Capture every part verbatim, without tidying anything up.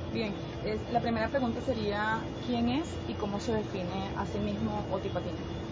Bien, es, la primera pregunta sería, ¿quién es y cómo se define a sí mismo Oti Patiño?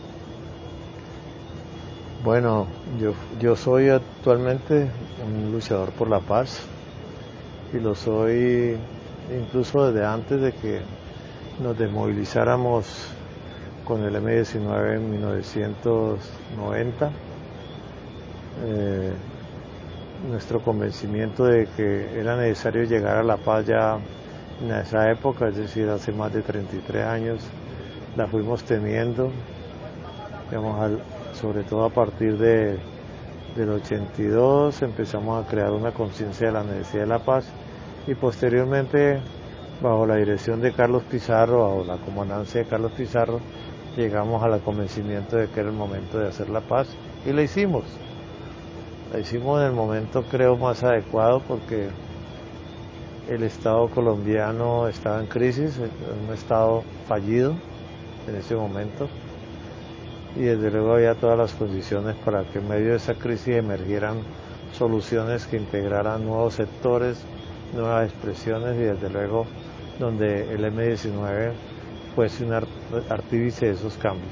Bueno, yo, yo soy actualmente un luchador por la paz y lo soy incluso desde antes de que nos desmovilizáramos con el eme diecinueve en mil novecientos noventa. Eh, nuestro convencimiento de que era necesario llegar a la paz ya en esa época, es decir, hace más de treinta y tres años, la fuimos teniendo, digamos, al, sobre todo a partir de, del ochenta y dos empezamos a crear una conciencia de la necesidad de la paz y posteriormente, bajo la dirección de Carlos Pizarro, bajo la comandancia de Carlos Pizarro, llegamos al convencimiento de que era el momento de hacer la paz y la hicimos. La hicimos en el momento, creo, más adecuado porque el Estado colombiano estaba en crisis, en un Estado fallido en ese momento, y desde luego había todas las condiciones para que en medio de esa crisis emergieran soluciones que integraran nuevos sectores, nuevas expresiones y desde luego donde el eme diecinueve fuese un artífice de esos cambios.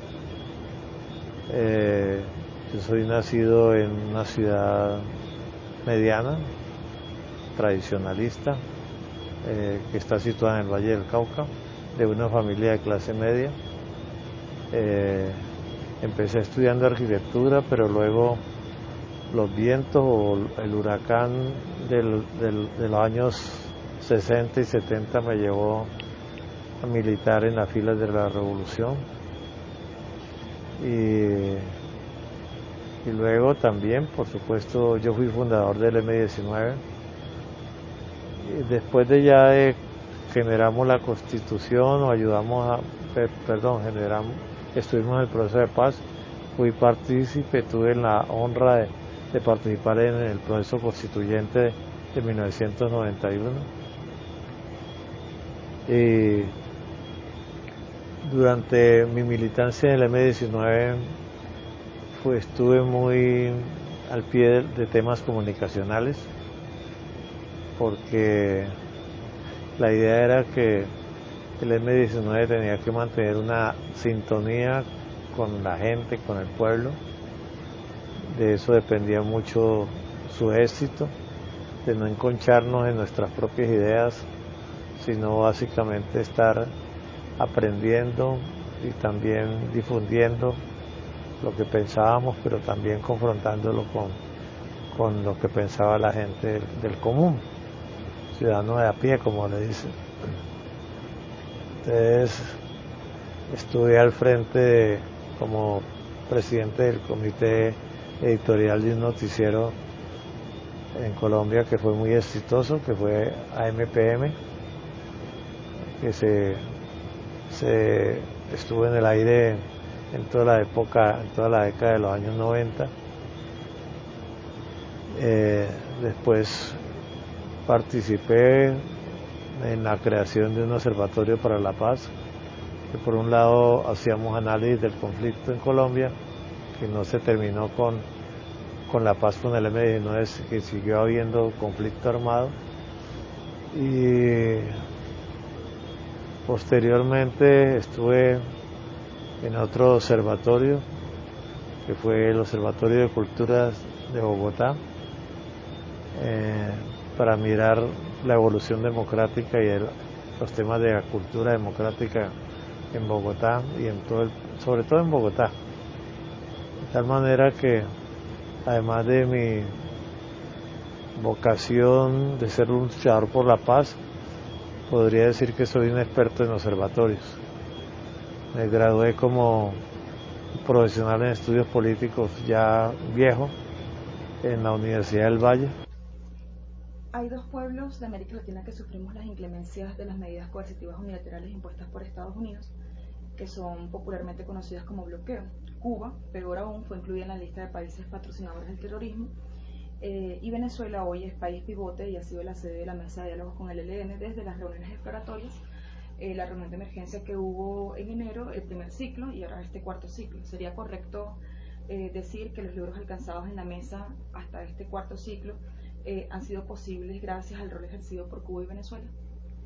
Eh, yo soy nacido en una ciudad mediana, tradicionalista, eh, que está situada en el Valle del Cauca, de una familia de clase media. Eh, empecé estudiando arquitectura, pero luego los vientos o el huracán del, del, de los años sesenta y setenta me llevó a militar en las filas de la revolución y, y luego también, por supuesto, yo fui fundador del eme diecinueve. Y después de ya de generamos la constitución o ayudamos a, perdón, generamos, estuvimos en el proceso de paz, fui partícipe, tuve la honra de, de participar en el proceso constituyente de, de mil novecientos noventa y uno. Y durante mi militancia en el eme diecinueve pues, estuve muy al pie de, de temas comunicacionales, porque la idea era que el eme diecinueve tenía que mantener una sintonía con la gente, con el pueblo. De eso dependía mucho su éxito, de no enconcharnos en nuestras propias ideas, sino básicamente estar aprendiendo y también difundiendo lo que pensábamos, pero también confrontándolo con, con lo que pensaba la gente del, del común, ciudadano de a pie, como le dicen. Entonces, estuve al frente de, como presidente del comité editorial de un noticiero en Colombia que fue muy exitoso, que fue A M P M, que se, se estuvo en el aire en toda la época, en toda la década de los años noventa. Eh, después participé en la creación de un observatorio para la paz, que por un lado hacíamos análisis del conflicto en Colombia, que no se terminó con, con la paz con el eme diecinueve, que siguió habiendo conflicto armado, y posteriormente estuve en otro observatorio, que fue el Observatorio de Culturas de Bogotá, eh, para mirar la evolución democrática y el, los temas de la cultura democrática en Bogotá y en todo el, sobre todo en Bogotá, de tal manera que además de mi vocación de ser un luchador por la paz, podría decir que soy un experto en observatorios. Me gradué como profesional en estudios políticos ya viejo en la Universidad del Valle. Hay dos pueblos de América Latina que sufrimos las inclemencias de las medidas coercitivas unilaterales impuestas por Estados Unidos, que son popularmente conocidas como bloqueo. Cuba, peor aún, fue incluida en la lista de países patrocinadores del terrorismo, eh, y Venezuela hoy es país pivote y ha sido la sede de la mesa de diálogos con el E L N desde las reuniones exploratorias, eh, la reunión de emergencia que hubo en enero, el primer ciclo, y ahora este cuarto ciclo. ¿Sería correcto eh, decir que los logros alcanzados en la mesa hasta este cuarto ciclo eh, han sido posibles gracias al rol ejercido por Cuba y Venezuela?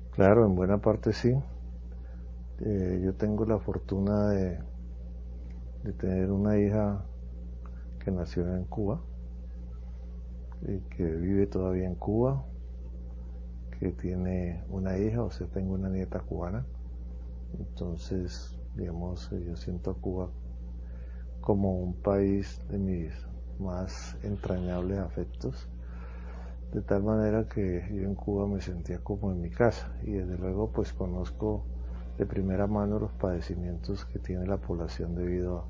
Claro, en buena parte sí. Eh, yo tengo la fortuna de, de tener una hija que nació en Cuba y que vive todavía en Cuba, que tiene una hija, o sea, tengo una nieta cubana. Entonces, digamos, yo siento a Cuba como un país de mis más entrañables afectos, de tal manera que yo en Cuba me sentía como en mi casa, y desde luego pues conozco de primera mano los padecimientos que tiene la población debido a,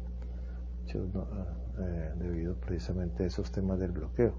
eh, debido precisamente a esos temas del bloqueo.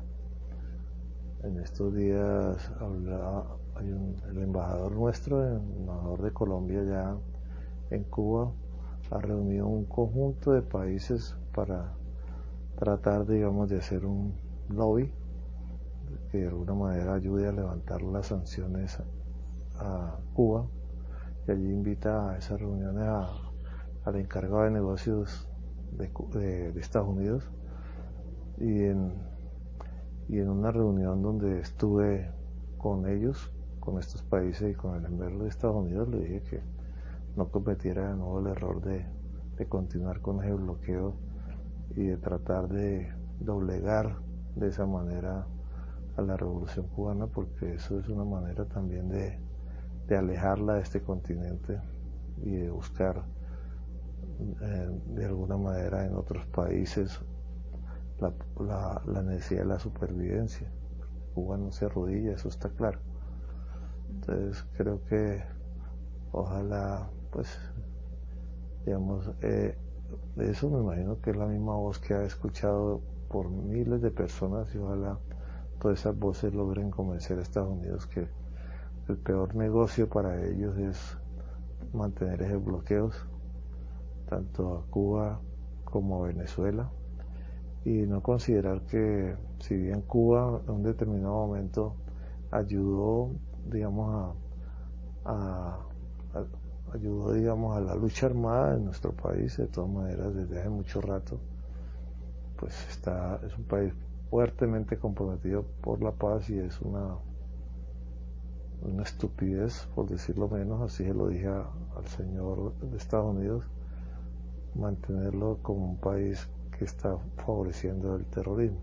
En estos días habla, hay un, el embajador nuestro, el embajador de Colombia ya en Cuba, ha reunido un conjunto de países para tratar, digamos, de hacer un lobby que de alguna manera ayude a levantar las sanciones a Cuba, y allí invita a esas reuniones a, al encargado de negocios de, de, de Estados Unidos, y en, y en una reunión donde estuve con ellos, con estos países y con el embajador de Estados Unidos, le dije que no cometiera de nuevo el error de, de continuar con ese bloqueo y de tratar de doblegar de esa manera a la revolución cubana, porque eso es una manera también de, de alejarla de este continente y de buscar eh, de alguna manera en otros países la, la, la necesidad de la supervivencia. Cuba no se arrodilla, eso está claro. Entonces creo que ojalá, pues, digamos, eh, eso me imagino que es la misma voz que ha escuchado por miles de personas, y ojalá todas esas voces logren convencer a Estados Unidos que el peor negocio para ellos es mantener esos bloqueos, tanto a Cuba como a Venezuela, y no considerar que si bien Cuba en un determinado momento ayudó, digamos, a, a, a ayudó, digamos, a la lucha armada en nuestro país, de todas maneras, desde hace mucho rato, pues está, es un país fuertemente comprometido por la paz, y es una, una estupidez, por decirlo menos, así se lo dije a, al señor de Estados Unidos, mantenerlo como un país que está favoreciendo el terrorismo.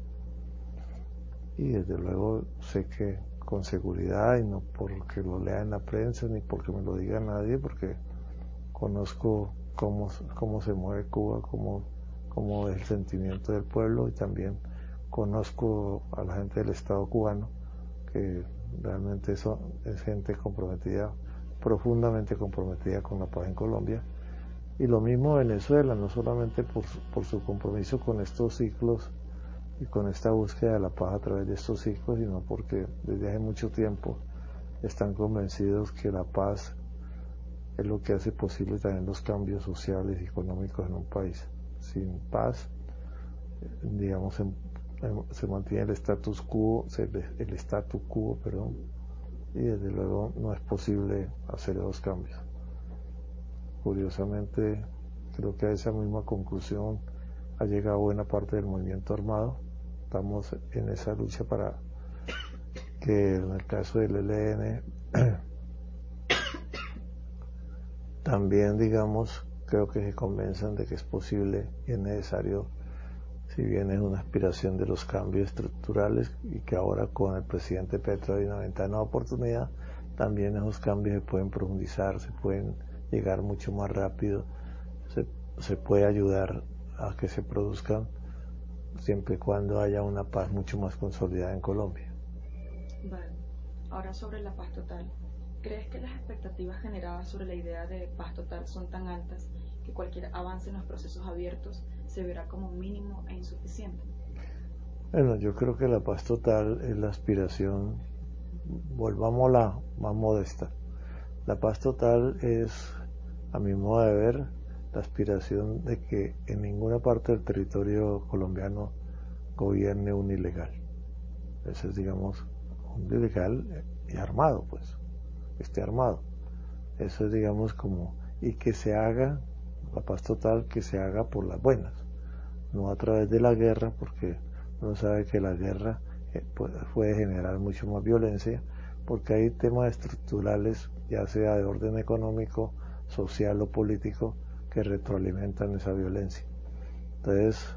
Y desde luego sé que con seguridad, y no porque lo lea en la prensa ni porque me lo diga nadie, porque conozco cómo, cómo se mueve Cuba, cómo, cómo es el sentimiento del pueblo, y también conozco a la gente del Estado cubano, que realmente son, es gente comprometida, profundamente comprometida con la paz en Colombia. Y lo mismo Venezuela, no solamente por su, por su compromiso con estos ciclos y con esta búsqueda de la paz a través de estos ciclos, sino porque desde hace mucho tiempo están convencidos que la paz es lo que hace posible también los cambios sociales y económicos en un país. Sin paz, digamos, se, se mantiene el status quo, el status quo, perdón, y desde luego no es posible hacer esos cambios. Curiosamente, creo que a esa misma conclusión ha llegado buena parte del movimiento armado. Estamos en esa lucha para que, en el caso del E L N, también, digamos, creo que se convenzan de que es posible y es necesario, si bien es una aspiración de los cambios estructurales, y que ahora con el presidente Petro hay una ventana de oportunidad, también esos cambios se pueden profundizar, se pueden llegar mucho más rápido, se, se puede ayudar a que se produzcan, siempre y cuando haya una paz mucho más consolidada en Colombia. Vale. Ahora, sobre la paz total, ¿crees que las expectativas generadas sobre la idea de paz total son tan altas que cualquier avance en los procesos abiertos se verá como mínimo e insuficiente? Bueno, yo creo que la paz total es la aspiración, volvámosla más modesta. La paz total es, a mi modo de ver, la aspiración de que en ninguna parte del territorio colombiano gobierne un ilegal. Ese es, digamos, un ilegal y armado, pues, esté armado. Eso es, digamos, como, y que se haga, la paz total, que se haga por las buenas, no a través de la guerra, porque uno sabe que la guerra puede generar mucho más violencia, porque hay temas estructurales, ya sea de orden económico, social o político, que retroalimentan esa violencia. Entonces,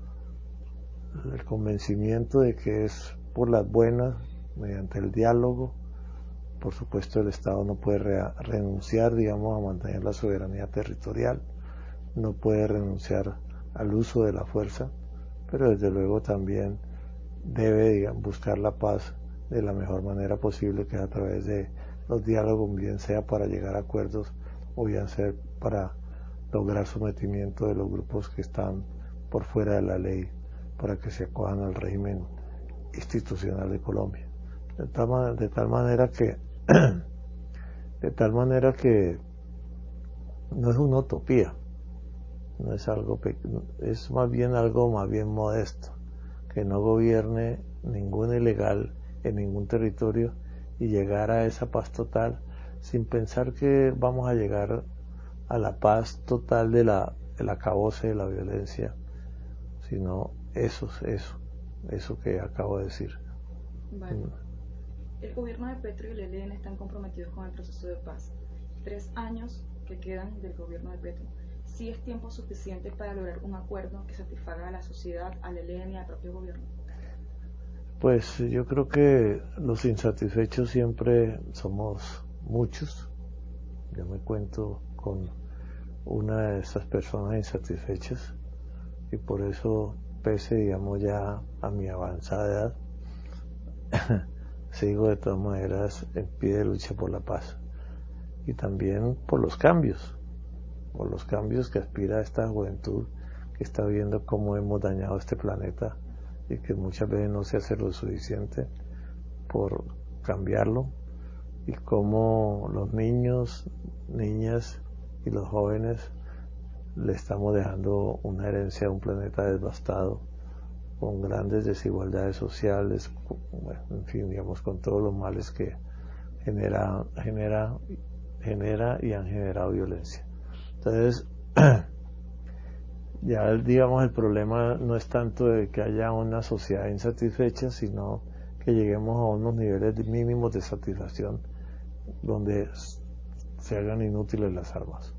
el convencimiento de que es por las buenas, mediante el diálogo. Por supuesto, el Estado no puede re renunciar, digamos, a mantener la soberanía territorial, no puede renunciar al uso de la fuerza, pero desde luego también debe, digamos, buscar la paz de la mejor manera posible, que es a través de los diálogos, bien sea para llegar a acuerdos o bien sea para lograr sometimiento de los grupos que están por fuera de la ley, para que se acojan al régimen institucional de Colombia. De tal, de tal manera que de tal manera que no es una utopía, no es algo, es más bien algo más bien modesto, que no gobierne ningún ilegal en ningún territorio y llegar a esa paz total sin pensar que vamos a llegar a la paz total de la, del acabose de la violencia, sino eso, eso, eso que acabo de decir. Vale. Mm. El gobierno de Petro y el E L N están comprometidos con el proceso de paz. Tres años que quedan del gobierno de Petro. ¿Sí es tiempo suficiente para lograr un acuerdo que satisfaga a la sociedad, al E L N y al propio gobierno? Pues yo creo que los insatisfechos siempre somos muchos. Yo me cuento con una de esas personas insatisfechas y por eso, pese, digamos, ya a mi avanzada edad, sigo de todas maneras en pie de lucha por la paz y también por los cambios, por los cambios que aspira esta juventud que está viendo cómo hemos dañado este planeta y que muchas veces no se hace lo suficiente por cambiarlo, y cómo los niños, niñas y los jóvenes le estamos dejando una herencia a un planeta devastado, con grandes desigualdades sociales, bueno, en fin, digamos, con todos los males que genera, genera, genera y han generado violencia. Entonces, ya digamos el problema no es tanto de que haya una sociedad insatisfecha, sino que lleguemos a unos niveles mínimos de satisfacción donde se hagan inútiles las armas.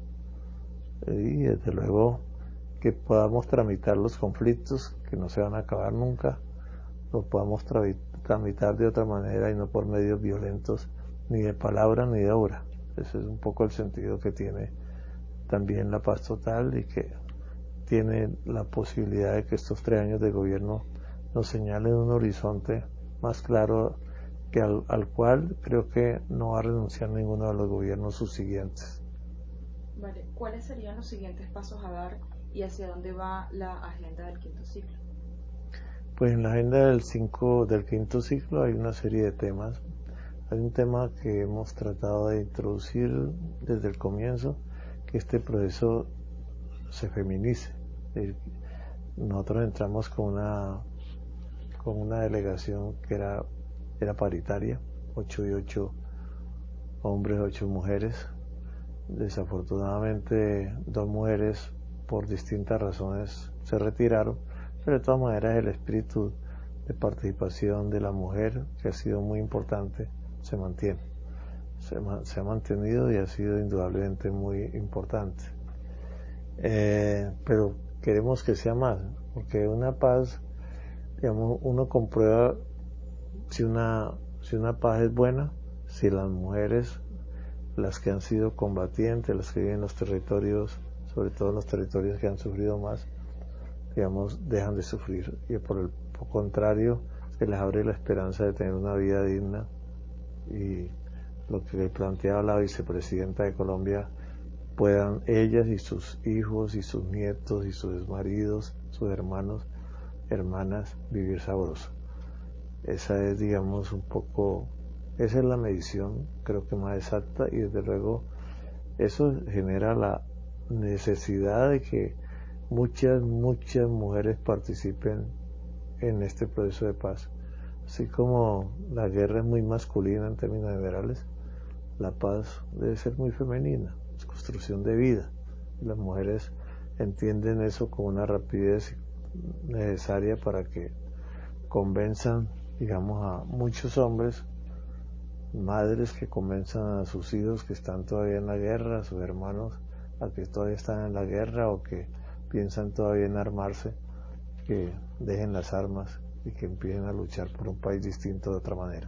Y desde luego que podamos tramitar los conflictos que no se van a acabar nunca, los podamos tramitar de otra manera y no por medios violentos, ni de palabra ni de obra. Ese es un poco el sentido que tiene también la paz total, y que tiene la posibilidad de que estos tres años de gobierno nos señalen un horizonte más claro, que al, al cual creo que no va a renunciar ninguno de los gobiernos subsiguientes. Vale, ¿cuáles serían los siguientes pasos a dar y hacia dónde va la agenda del quinto ciclo? Pues en la agenda del, cinco, del quinto ciclo hay una serie de temas. Hay un tema que hemos tratado de introducir desde el comienzo, que este proceso se feminice. Nosotros entramos con una con una delegación que era, era paritaria, ocho y ocho hombres, ocho mujeres. Desafortunadamente dos mujeres por distintas razones se retiraron, pero de todas maneras el espíritu de participación de la mujer, que ha sido muy importante, se mantiene. Se, se ha mantenido y ha sido indudablemente muy importante. Eh, pero queremos que sea más, porque una paz, digamos, uno comprueba si una, si una paz es buena, si las mujeres, las que han sido combatientes, las que viven en los territorios, sobre todo en los territorios que han sufrido más, digamos, dejan de sufrir, y por el por contrario se les abre la esperanza de tener una vida digna. Y lo que planteaba la vicepresidenta de Colombia, puedan ellas y sus hijos y sus nietos y sus maridos, sus hermanos, hermanas, vivir sabroso. Esa es, digamos, un poco, esa es la medición, creo que más exacta, y desde luego eso genera la necesidad de que muchas, muchas mujeres participen en este proceso de paz. Así como la guerra es muy masculina en términos generales, la paz debe ser muy femenina, es construcción de vida. Las mujeres entienden eso con una rapidez necesaria para que convenzan, digamos, a muchos hombres madres que convenzan a sus hijos que están todavía en la guerra, a sus hermanos a que todavía están en la guerra o que piensan todavía en armarse, que dejen las armas y que empiecen a luchar por un país distinto de otra manera.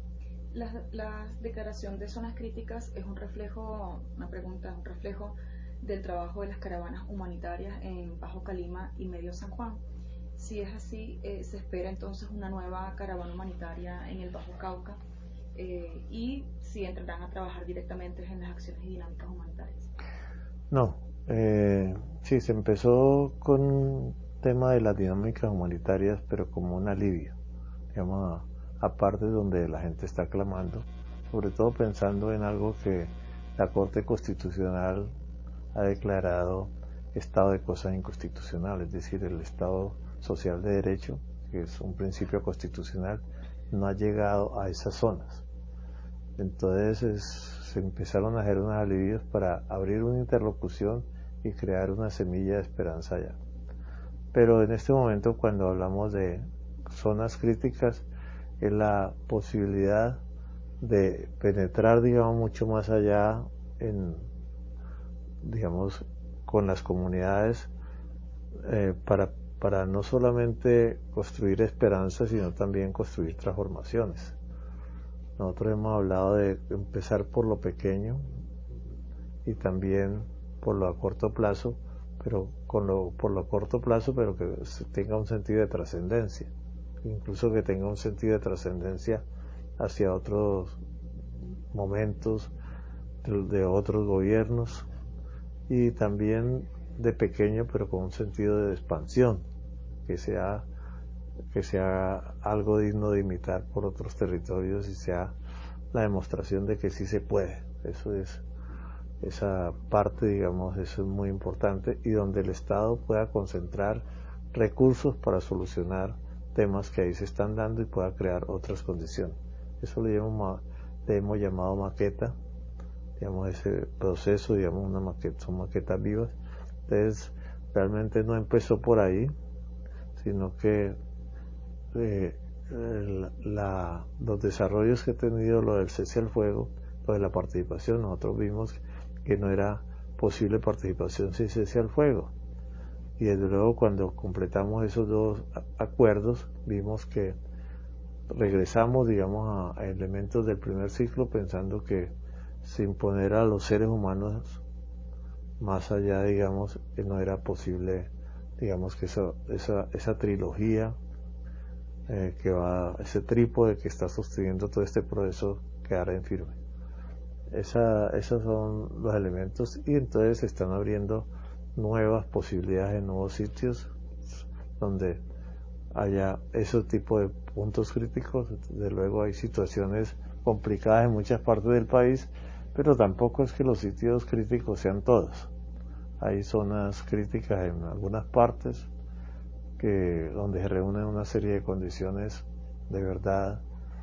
La, la declaración de zonas críticas es un reflejo, una pregunta, un reflejo del trabajo de las caravanas humanitarias en Bajo Calima y Medio San Juan. Si es así, eh, se espera entonces una nueva caravana humanitaria en el Bajo Cauca eh, y si entrarán a trabajar directamente en las acciones y dinámicas humanitarias. No, eh, sí, se empezó con un tema de las dinámicas humanitarias, pero como un alivio, digamos, aparte donde la gente está clamando, sobre todo pensando en algo que la Corte Constitucional ha declarado estado de cosas inconstitucional, es decir, el Estado Social de Derecho, que es un principio constitucional, no ha llegado a esas zonas. Entonces es, se empezaron a hacer unos alivios para abrir una interlocución y crear una semilla de esperanza allá. Pero en este momento, cuando hablamos de zonas críticas, es la posibilidad de penetrar, digamos, mucho más allá en, digamos, con las comunidades eh, para, para no solamente construir esperanza, sino también construir transformaciones. Nosotros hemos hablado de empezar por lo pequeño y también por lo a corto plazo, pero con lo, por lo corto plazo, pero que tenga un sentido de trascendencia, incluso que tenga un sentido de trascendencia hacia otros momentos de, de otros gobiernos, y también de pequeño pero con un sentido de expansión, que sea que sea algo digno de imitar por otros territorios y sea la demostración de que sí se puede. Eso es, esa parte, digamos, eso es muy importante, y donde el Estado pueda concentrar recursos para solucionar temas que ahí se están dando y pueda crear otras condiciones. Eso le hemos, le hemos llamado maqueta, digamos, ese proceso, digamos, una maqueta, son maquetas vivas. Entonces, realmente no empezó por ahí, sino que eh, la, los desarrollos que ha tenido lo del cese al fuego, lo de la participación, nosotros vimos que no era posible participación sin cese al fuego, y desde luego cuando completamos esos dos acuerdos vimos que regresamos, digamos, a, a elementos del primer ciclo, pensando que sin poner a los seres humanos más allá, digamos, que no era posible, digamos, que esa, esa, esa trilogía eh, que va, ese trípode que está sosteniendo todo este proceso quedara en firme. Esa, esos son los elementos, y entonces se están abriendo nuevas posibilidades en nuevos sitios donde haya ese tipo de puntos críticos. Desde luego hay situaciones complicadas en muchas partes del país, pero tampoco es que los sitios críticos sean todos. Hay zonas críticas en algunas partes que donde se reúnen una serie de condiciones de verdad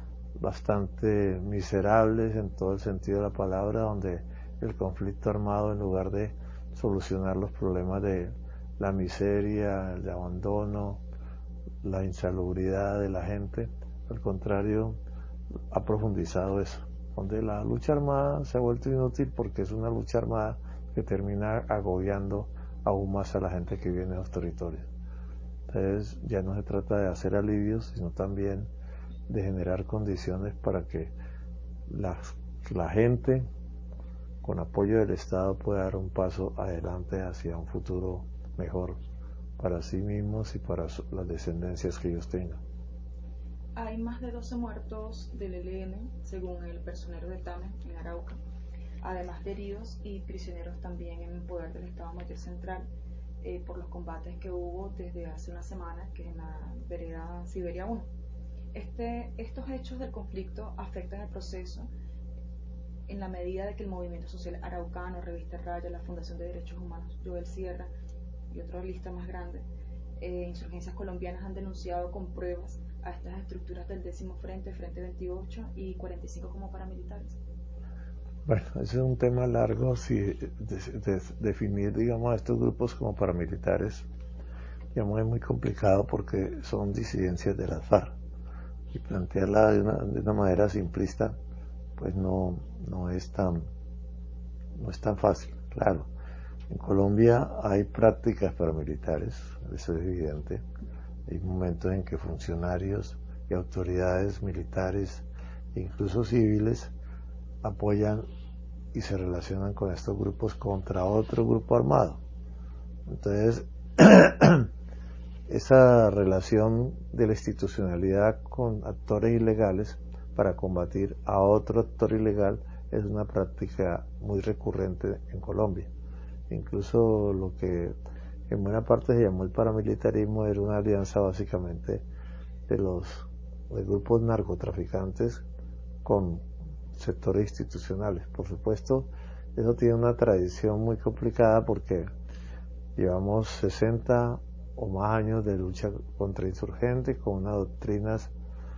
bastante miserables en todo el sentido de la palabra, donde el conflicto armado, en lugar de solucionar los problemas de la miseria, el abandono, la insalubridad de la gente, al contrario, ha profundizado eso, donde la lucha armada se ha vuelto inútil porque es una lucha armada que termina agobiando aún más a la gente que vive en los territorios. Entonces ya no se trata de hacer alivios, sino también de generar condiciones para que la, la gente, con apoyo del Estado, pueda dar un paso adelante hacia un futuro mejor para sí mismos y para las descendencias que ellos tengan. Hay más de doce muertos del E L N, según el personero de Tame, en Arauca, además de heridos y prisioneros también en poder del Estado Mayor Central, eh, por los combates que hubo desde hace una semana, que es en la vereda Siberia uno. Este, estos hechos del conflicto afectan el proceso en la medida de que el movimiento social araucano, Revista Raya, la Fundación de Derechos Humanos Joel Sierra y otra lista más grande, eh, insurgencias colombianas han denunciado con pruebas a estas estructuras del décimo frente, Frente veintiocho y cuarenta y cinco como paramilitares. Bueno, ese es un tema largo, si de, de, definir, digamos, a estos grupos como paramilitares, digamos, es muy complicado porque son disidencias de las FARC, y plantearla de una, de una manera simplista pues no, no es tan, no es tan fácil, claro. En Colombia hay prácticas paramilitares, eso es evidente. Hay momentos en que funcionarios y autoridades militares, incluso civiles, apoyan y se relacionan con estos grupos contra otro grupo armado. Entonces, esa relación de la institucionalidad con actores ilegales para combatir a otro actor ilegal es una práctica muy recurrente en Colombia. Incluso lo que en buena parte se llamó el paramilitarismo era una alianza básicamente de los de grupos narcotraficantes con sectores institucionales. Por supuesto, eso tiene una tradición muy complicada porque llevamos sesenta o más años de lucha contra insurgentes con unas doctrinas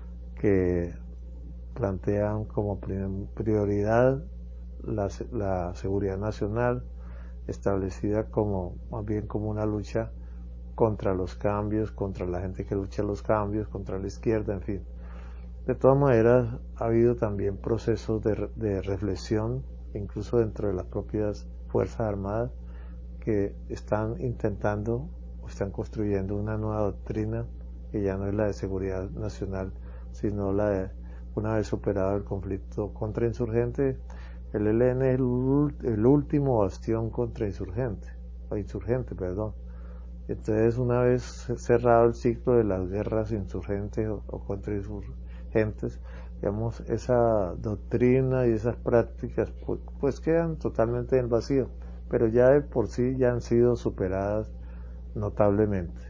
que plantean como prioridad la, la seguridad nacional, establecida como más bien como una lucha contra los cambios, contra la gente que lucha los cambios, contra la izquierda, en fin. De todas maneras, ha habido también procesos de, de reflexión, incluso dentro de las propias Fuerzas Armadas, que están intentando o están construyendo una nueva doctrina que ya no es la de seguridad nacional, sino la de, una vez superado el conflicto contra insurgentes, el E L N es el, el último bastión contra insurgente, o insurgente, perdón. Entonces, una vez cerrado el ciclo de las guerras insurgentes o, o contra insurgentes, digamos, esa doctrina y esas prácticas pues, pues quedan totalmente en el vacío, pero ya de por sí ya han sido superadas notablemente.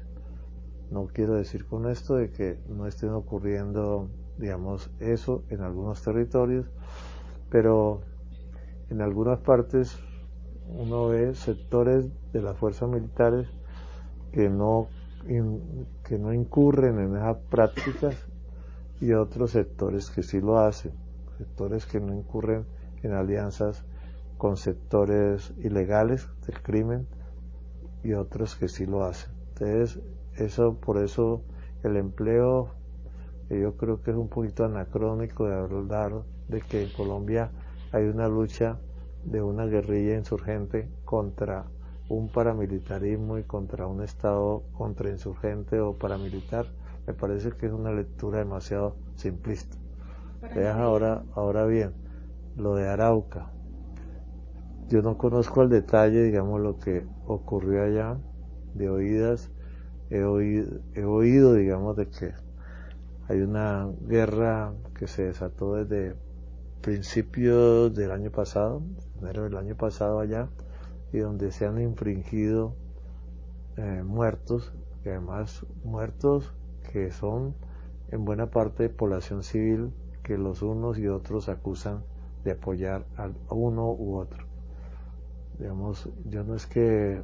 No quiero decir con esto de que no estén ocurriendo, digamos, eso en algunos territorios, pero en algunas partes uno ve sectores de las fuerzas militares que no, que no incurren en esas prácticas y otros sectores que sí lo hacen, sectores que no incurren en alianzas con sectores ilegales del crimen y otros que sí lo hacen. Entonces, eso, por eso el empleo, eh, yo creo que es un poquito anacrónico de hablar de que en Colombia hay una lucha de una guerrilla insurgente contra un paramilitarismo y contra un estado contrainsurgente o paramilitar. Me parece que es una lectura demasiado simplista. Veas ahora, ahora bien, lo de Arauca. Yo no conozco al detalle, digamos, lo que ocurrió allá, de oídas, he oído, he oído, digamos, de que hay una guerra que se desató desde principios del año pasado, enero del año pasado allá, y donde se han infringido eh, muertos, que además muertos que son en buena parte población civil que los unos y otros acusan de apoyar a uno u otro. Digamos, yo no es que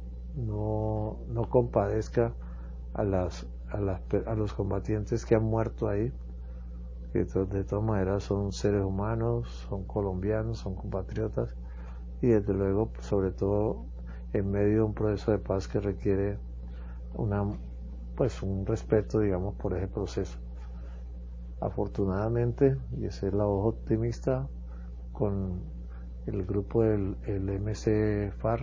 no, no compadezca a las, a las a los combatientes que han muerto ahí, que de todas maneras son seres humanos, son colombianos, son compatriotas, y desde luego, sobre todo en medio de un proceso de paz que requiere una, pues un respeto, digamos, por ese proceso. Afortunadamente, y esa es la voz optimista, con el grupo del el M C FARC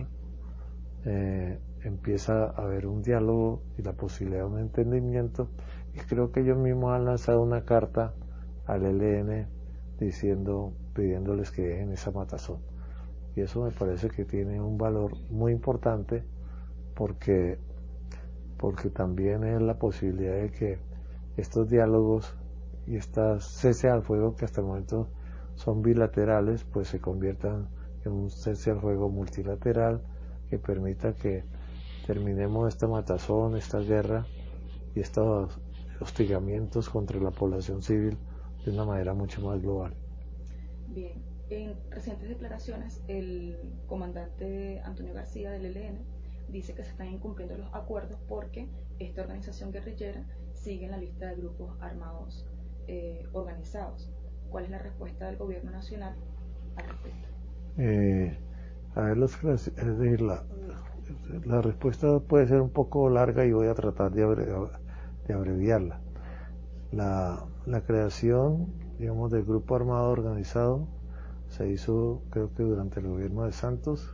eh, empieza a haber un diálogo y la posibilidad de un entendimiento, y creo que ellos mismos han lanzado una carta al E L N diciendo, pidiéndoles que dejen esa matazón, y eso me parece que tiene un valor muy importante porque porque también es la posibilidad de que estos diálogos y estas cese al fuego, que hasta el momento son bilaterales, pues se conviertan en un cese al fuego multilateral que permita que terminemos esta matazón, esta guerra y estos hostigamientos contra la población civil de una manera mucho más global. Bien, en recientes declaraciones el comandante Antonio García del E L N dice que se están incumpliendo los acuerdos porque esta organización guerrillera sigue en la lista de grupos armados eh, organizados. ¿Cuál es la respuesta del gobierno nacional al respecto? Eh, a ver, los, es decir, la, la respuesta puede ser un poco larga y voy a tratar de, abre, de abreviarla. La, la creación digamos, del grupo armado organizado se hizo, creo que durante el gobierno de Santos,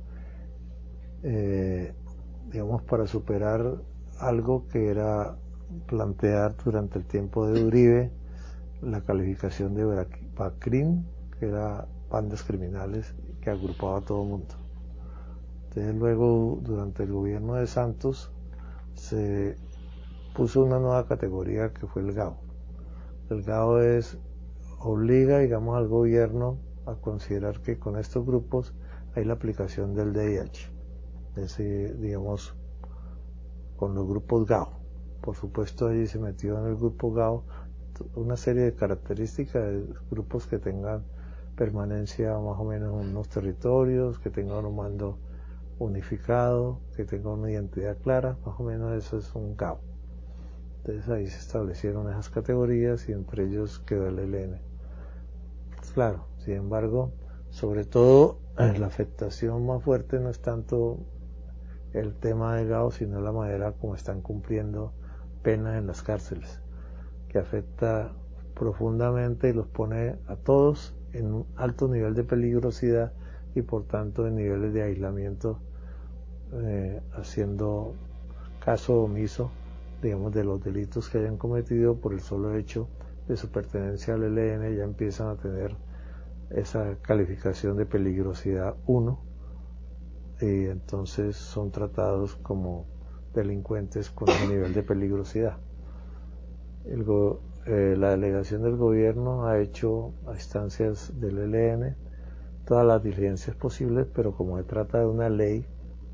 eh, digamos, para superar algo que era plantear durante el tiempo de Uribe la calificación de BACRIM, que era bandas criminales que agrupaba a todo el mundo. Entonces luego, durante el gobierno de Santos, se puso una nueva categoría que fue el GAO. El GAO es, obliga, digamos, al gobierno a considerar que con estos grupos hay la aplicación del D I H, ese, digamos, con los grupos GAO. Por supuesto, allí se metió en el grupo GAO una serie de características de grupos que tengan permanencia más o menos en unos territorios, que tengan un mando unificado, que tengan una identidad clara, más o menos eso es un GAO. Entonces ahí se establecieron esas categorías y entre ellos quedó el E L N. Claro, sin embargo, sobre todo la afectación más fuerte no es tanto el tema de GAO, sino la manera como están cumpliendo penas en las cárceles, que afecta profundamente y los pone a todos en un alto nivel de peligrosidad y por tanto en niveles de aislamiento, eh, haciendo caso omiso, digamos, de los delitos que hayan cometido por el solo hecho de su pertenencia al E L N. Ya empiezan a tener esa calificación de peligrosidad uno y entonces son tratados como delincuentes con un nivel de peligrosidad. El go, eh, la delegación del gobierno ha hecho a instancias del E L N todas las diligencias posibles, pero como se trata de una ley,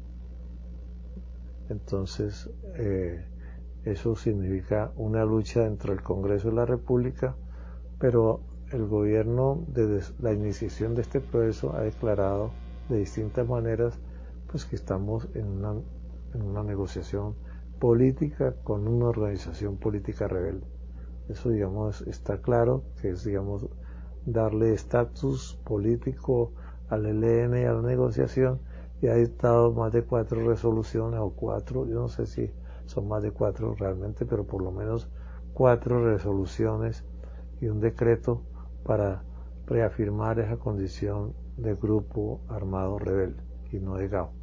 entonces eh, eso significa una lucha dentro del Congreso de la República, pero el gobierno desde la iniciación de este proceso ha declarado de distintas maneras pues que estamos en una, en una negociación política con una organización política rebelde. Eso, digamos, está claro, que es, digamos, darle estatus político al E L N y a la negociación, y ha dictado más de cuatro resoluciones, o cuatro, yo no sé si son más de cuatro realmente, pero por lo menos cuatro resoluciones y un decreto para reafirmar esa condición de grupo armado rebelde y no de GAO.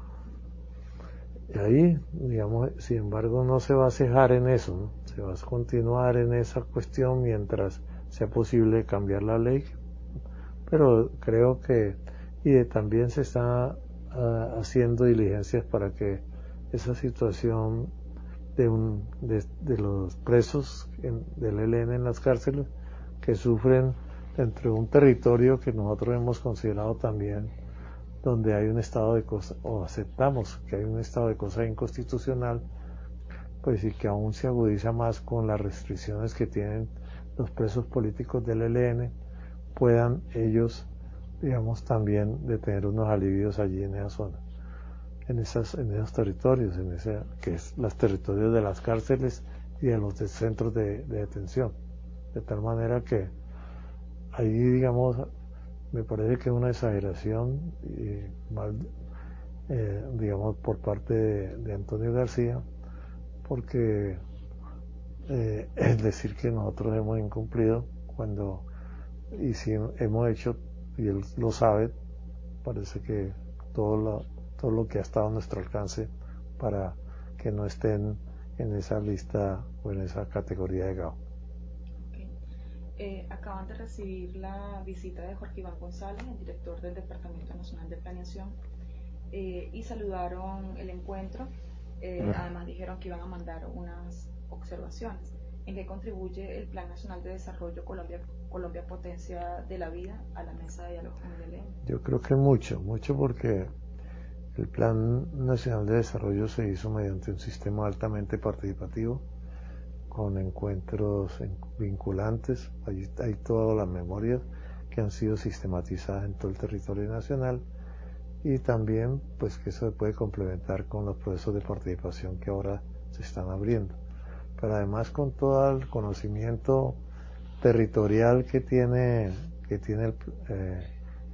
Y ahí, digamos, sin embargo, no se va a cejar en eso, ¿no? Se va a continuar en esa cuestión mientras sea posible cambiar la ley, pero creo que y de, también se está uh, haciendo diligencias para que esa situación de, un, de, de los presos en, del E L N en las cárceles que sufren dentro de un territorio que nosotros hemos considerado también donde hay un estado de cosas, o aceptamos que hay un estado de cosas inconstitucional, pues y que aún se agudiza más con las restricciones que tienen los presos políticos del E L N, puedan ellos, digamos, también de tener unos alivios allí en esa zona, en esas, en esos territorios, en ese, que es los territorios de las cárceles y de los de centros de, de detención, de tal manera que ahí, digamos, me parece que es una exageración y mal, eh, digamos, por parte de, de Antonio García, porque eh, es decir que nosotros hemos incumplido cuando y si hemos hecho, y él lo sabe, parece que todo lo, todo lo que ha estado a nuestro alcance para que no estén en esa lista o en esa categoría de GAO. Eh, acaban de recibir la visita de Jorge Iván González, el director del Departamento Nacional de Planeación, eh, y saludaron el encuentro. Eh, además dijeron que iban a mandar unas observaciones. ¿En qué contribuye el Plan Nacional de Desarrollo Colombia, Colombia Potencia de la Vida a la mesa de diálogo con el E L N? Yo creo que mucho, mucho porque el Plan Nacional de Desarrollo se hizo mediante un sistema altamente participativo, con encuentros vinculantes. Allí hay todas las memorias que han sido sistematizadas en todo el territorio nacional, y también pues que eso se puede complementar con los procesos de participación que ahora se están abriendo, pero además con todo el conocimiento territorial que tiene que tiene el, eh,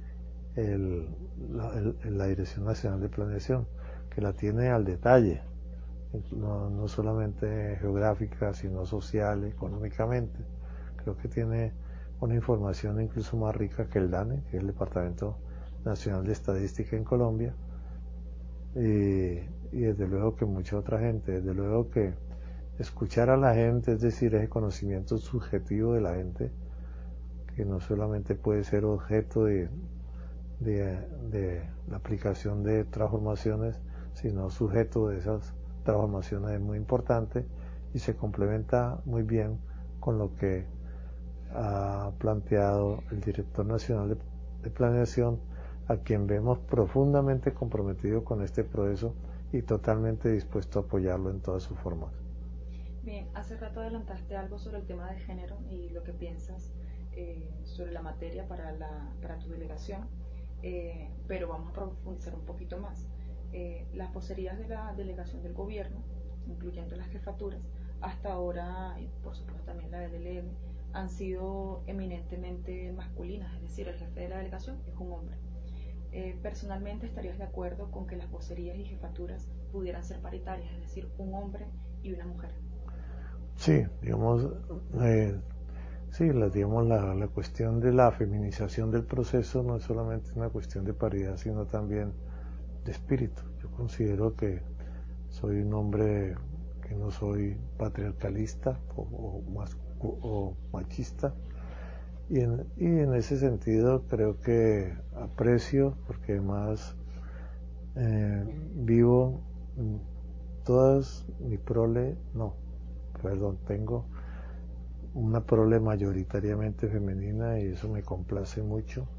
el, la, el, la Dirección Nacional de Planeación, que la tiene al detalle, no, no solamente geográfica, sino social, económicamente. Creo que tiene una información incluso más rica que el DANE, que es el Departamento Nacional de Estadística en Colombia, y, y desde luego que mucha otra gente, desde luego que escuchar a la gente, es decir, ese conocimiento subjetivo de la gente, que no solamente puede ser objeto de, de, de la aplicación de transformaciones, sino sujeto de esas transformaciones, es muy importante y se complementa muy bien con lo que ha planteado el director nacional de, de planeación, a quien vemos profundamente comprometido con este proceso y totalmente dispuesto a apoyarlo en todas sus formas. Bien, hace rato adelantaste algo sobre el tema de género y lo que piensas eh, sobre la materia para, la, para tu delegación, eh, pero vamos a profundizar un poquito más. Eh, las vocerías de la delegación del gobierno, incluyendo las jefaturas, hasta ahora, y por supuesto también la del L L M, han sido eminentemente masculinas, es decir, el jefe de la delegación es un hombre. Eh, personalmente, ¿estarías de acuerdo con que las vocerías y jefaturas pudieran ser paritarias, es decir, un hombre y una mujer? Sí, digamos, eh, sí, la, digamos la, la cuestión de la feminización del proceso no es solamente una cuestión de paridad, sino también de espíritu. Yo considero que soy un hombre que no soy patriarcalista o, o, más, o machista, y en, y en ese sentido creo que aprecio, porque además eh, vivo todas mi prole, no, perdón, tengo una prole mayoritariamente femenina y eso me complace mucho.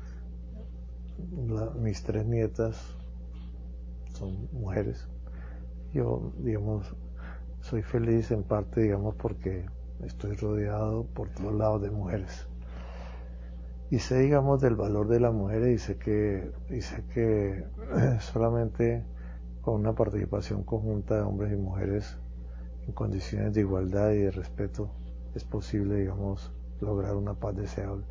La, mis tres nietas son mujeres. Yo, digamos, soy feliz en parte, digamos, porque estoy rodeado por todos lados de mujeres. Y sé, digamos, del valor de las mujeres y sé que, y sé que solamente con una participación conjunta de hombres y mujeres en condiciones de igualdad y de respeto es posible, digamos, lograr una paz deseable.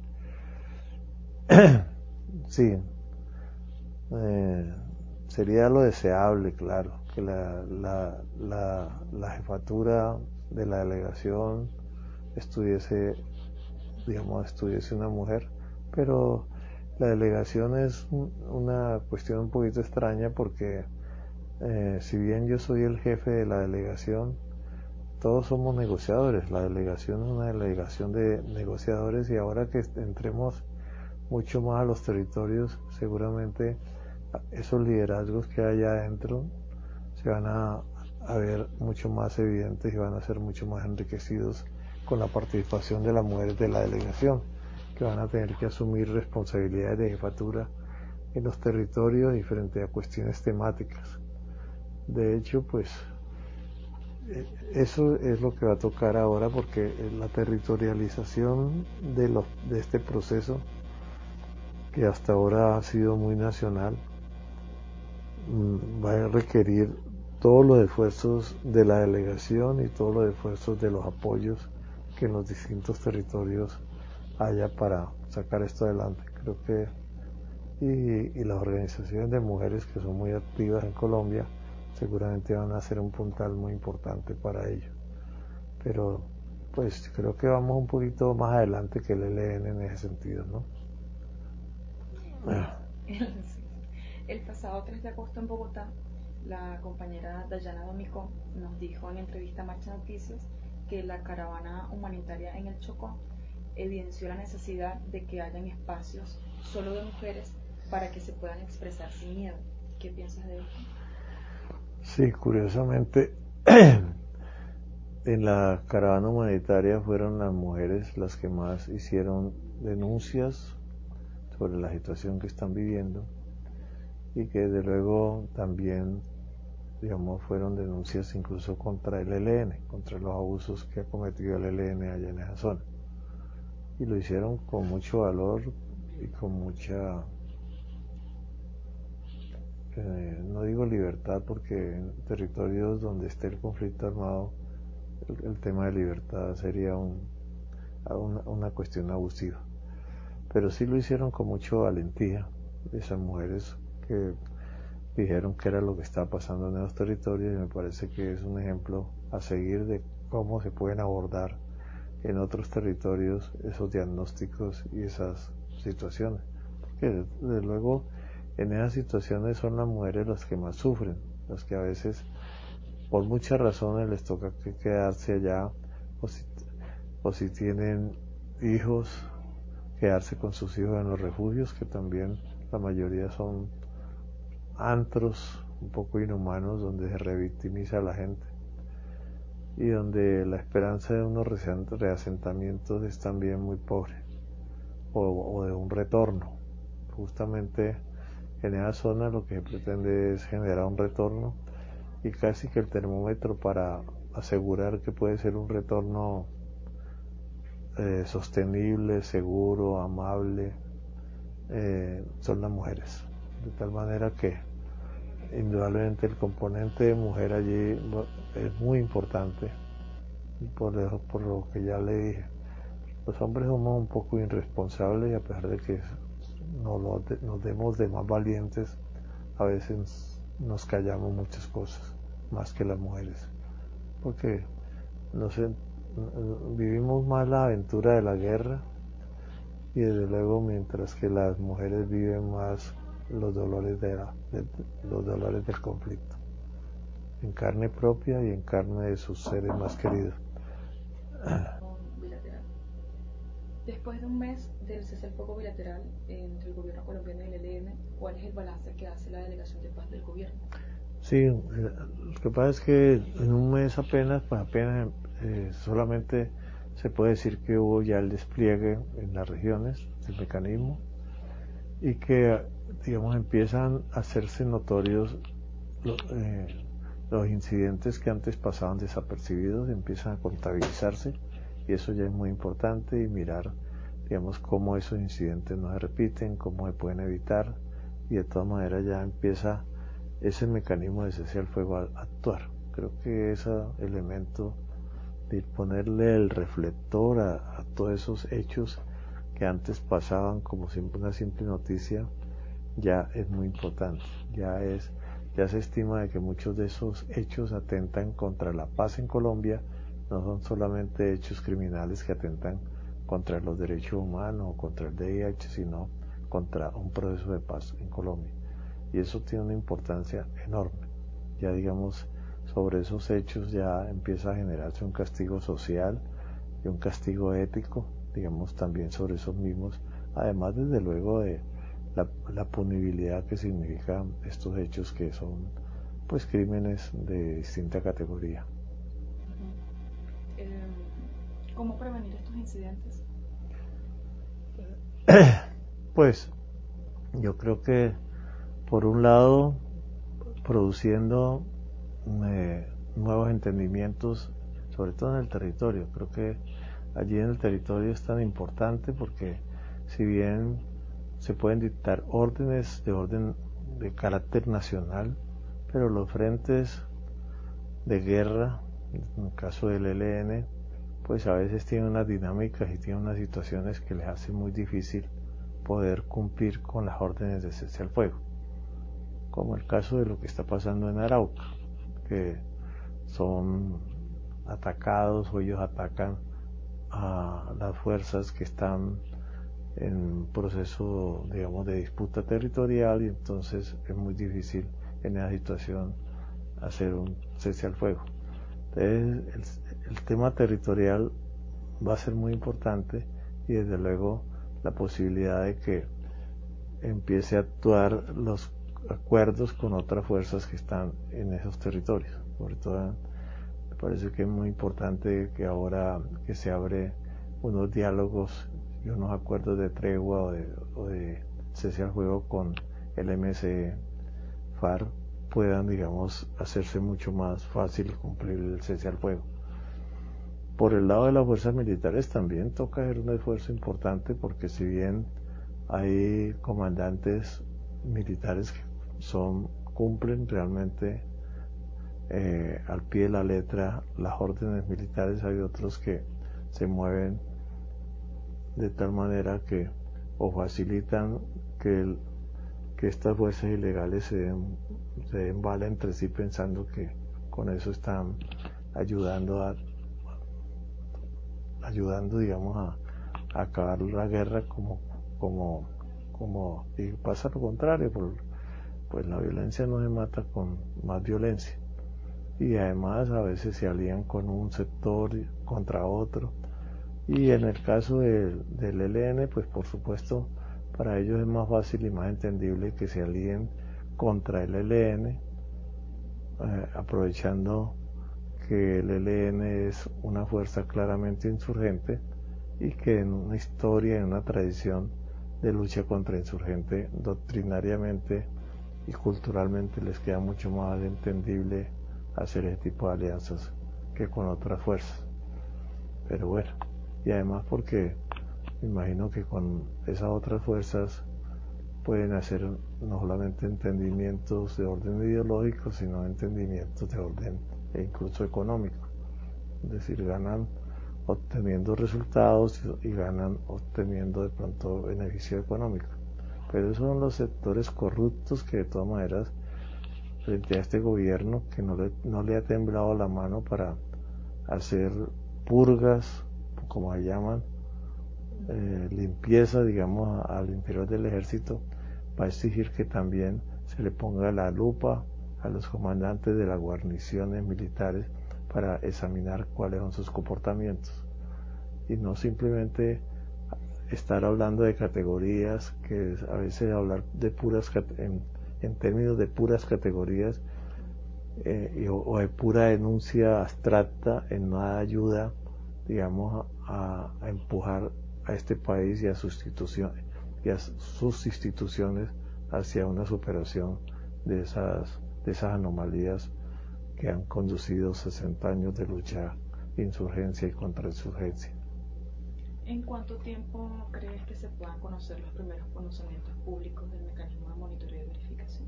Sí, eh, sería lo deseable, claro, que la, la, la, la jefatura de la delegación estuviese, digamos, estuviese una mujer, pero la delegación es una cuestión un poquito extraña porque eh, si bien yo soy el jefe de la delegación, todos somos negociadores. La delegación es una delegación de negociadores y ahora que entremos mucho más a los territorios, seguramente esos liderazgos que hay adentro se van a, a ver mucho más evidentes y van a ser mucho más enriquecidos con la participación de las mujeres de la delegación, que van a tener que asumir responsabilidades de jefatura en los territorios y frente a cuestiones temáticas. De hecho, pues eso es lo que va a tocar ahora, porque la territorialización de, los, de este proceso, que hasta ahora ha sido muy nacional, va a requerir todos los esfuerzos de la delegación y todos los esfuerzos de los apoyos que en los distintos territorios haya para sacar esto adelante. Creo que y, y las organizaciones de mujeres que son muy activas en Colombia seguramente van a ser un puntal muy importante para ello. Pero pues creo que vamos un poquito más adelante que el L N en ese sentido, ¿no? El pasado tres de agosto en Bogotá, la compañera Dayana Domicó nos dijo en entrevista a Marcha Noticias que la caravana humanitaria en el Chocó evidenció la necesidad de que hayan espacios solo de mujeres para que se puedan expresar sin miedo. ¿Qué piensas de esto? Sí, curiosamente en la caravana humanitaria fueron las mujeres las que más hicieron denuncias sobre la situación que están viviendo y que desde luego también, digamos, fueron denuncias incluso contra el L N, contra los abusos que ha cometido el L N allá en esa zona. Y lo hicieron con mucho valor y con mucha, eh, no digo libertad, porque en territorios donde esté el conflicto armado, el, el tema de libertad sería un, una, una cuestión abusiva. Pero sí lo hicieron con mucha valentía, esas mujeres que dijeron que era lo que estaba pasando en esos territorios, y me parece que es un ejemplo a seguir de cómo se pueden abordar en otros territorios esos diagnósticos y esas situaciones. Porque desde luego en esas situaciones son las mujeres las que más sufren, las que a veces por muchas razones les toca que quedarse allá, o si, o si tienen hijos, quedarse con sus hijos en los refugios, que también la mayoría son antros un poco inhumanos donde se revictimiza a la gente y donde la esperanza de unos reasentamientos es también muy pobre, o, o de un retorno. Justamente en esa zona lo que se pretende es generar un retorno, y casi que el termómetro para asegurar que puede ser un retorno eh, sostenible, seguro, amable, eh, son las mujeres. De tal manera que indudablemente el componente de mujer allí es muy importante, por, por lo que ya le dije. Los hombres somos un poco irresponsables, y a pesar de que nos, lo, nos demos de más valientes, a veces nos callamos muchas cosas, más que las mujeres, porque no sé, vivimos más la aventura de la guerra, y desde luego mientras que las mujeres viven más los dolores de, la, de los dolores del conflicto, en carne propia y en carne de sus seres más queridos. Bilateral. Después de un mes del cese al fuego bilateral entre el gobierno colombiano y el E L N, ¿cuál es el balance que hace la delegación de paz del gobierno? Sí, lo que pasa es que en un mes apenas, pues apenas eh, solamente se puede decir que hubo ya el despliegue en las regiones del mecanismo, y que, digamos, empiezan a hacerse notorios lo, eh, los incidentes que antes pasaban desapercibidos, empiezan a contabilizarse, y eso ya es muy importante, y mirar, digamos, cómo esos incidentes no se repiten, cómo se pueden evitar, y de todas maneras ya empieza ese mecanismo de cese al fuego a actuar. Creo que ese elemento de ponerle el reflector a, a todos esos hechos que antes pasaban como siempre una simple noticia, ya es muy importante. Ya es, ya se estima de que muchos de esos hechos atentan contra la paz en Colombia, no son solamente hechos criminales que atentan contra los derechos humanos o contra el D I H, sino contra un proceso de paz en Colombia. Y eso tiene una importancia enorme. Ya, digamos, sobre esos hechos ya empieza a generarse un castigo social y un castigo ético, digamos, también sobre esos mismos, además desde luego de la, la punibilidad que significan estos hechos, que son pues crímenes de distinta categoría. ¿Cómo prevenir estos incidentes? Pues yo creo que por un lado produciendo eh, nuevos entendimientos, sobre todo en el territorio. Creo que allí en el territorio es tan importante, porque si bien se pueden dictar órdenes de orden de carácter nacional, pero los frentes de guerra, en el caso del E L N, pues a veces tienen unas dinámicas y tienen unas situaciones que les hace muy difícil poder cumplir con las órdenes de cese al fuego, como el caso de lo que está pasando en Arauca, que son atacados, o ellos atacan a las fuerzas que están en proceso, digamos, de disputa territorial, y entonces es muy difícil en esa situación hacer un cese al fuego. Entonces el, el tema territorial va a ser muy importante, y desde luego la posibilidad de que empiece a actuar los acuerdos con otras fuerzas que están en esos territorios. Sobre todo me parece que es muy importante que ahora que se abre unos diálogos y unos acuerdos de tregua o de, o de cese al fuego con el M S FARC puedan, digamos, hacerse mucho más fácil cumplir el cese al fuego. Por el lado de las fuerzas militares también toca hacer un esfuerzo importante, porque si bien hay comandantes militares que son, cumplen realmente eh, al pie de la letra las órdenes militares, hay otros que se mueven de tal manera que o facilitan que, el, que estas fuerzas ilegales se den, se den bala entre sí, pensando que con eso están ayudando a ayudando, digamos, a, a acabar la guerra como, como, como, y pasa lo contrario, por, pues la violencia no se mata con más violencia. Y además a veces se alían con un sector contra otro. Y en el caso de, del E L N, pues por supuesto, para ellos es más fácil y más entendible que se alíen contra el E L N, eh, aprovechando que el E L N es una fuerza claramente insurgente y que en una historia, en una tradición de lucha contra insurgente, doctrinariamente y culturalmente les queda mucho más entendible hacer ese tipo de alianzas que con otras fuerzas. Pero bueno, y además porque me imagino que con esas otras fuerzas pueden hacer no solamente entendimientos de orden ideológico, sino entendimientos de orden e incluso económico. Es decir, ganan obteniendo resultados y ganan obteniendo de pronto beneficio económico. Pero esos son los sectores corruptos que de todas maneras, frente a este gobierno que no le, no le ha temblado la mano para hacer purgas, como se llaman, eh, limpieza, digamos, al interior del ejército, va a exigir que también se le ponga la lupa a los comandantes de las guarniciones militares para examinar cuáles son sus comportamientos y no simplemente estar hablando de categorías, que a veces hablar de puras en, en términos de puras categorías eh, y, o de pura denuncia abstracta en nada ayuda, digamos, a, a empujar a este país y a sus instituciones y a sus instituciones hacia una superación de esas de esas anomalías que han conducido sesenta años de lucha, insurgencia y contrainsurgencia. ¿En cuánto tiempo crees que se puedan conocer los primeros conocimientos públicos del mecanismo de monitoreo y verificación?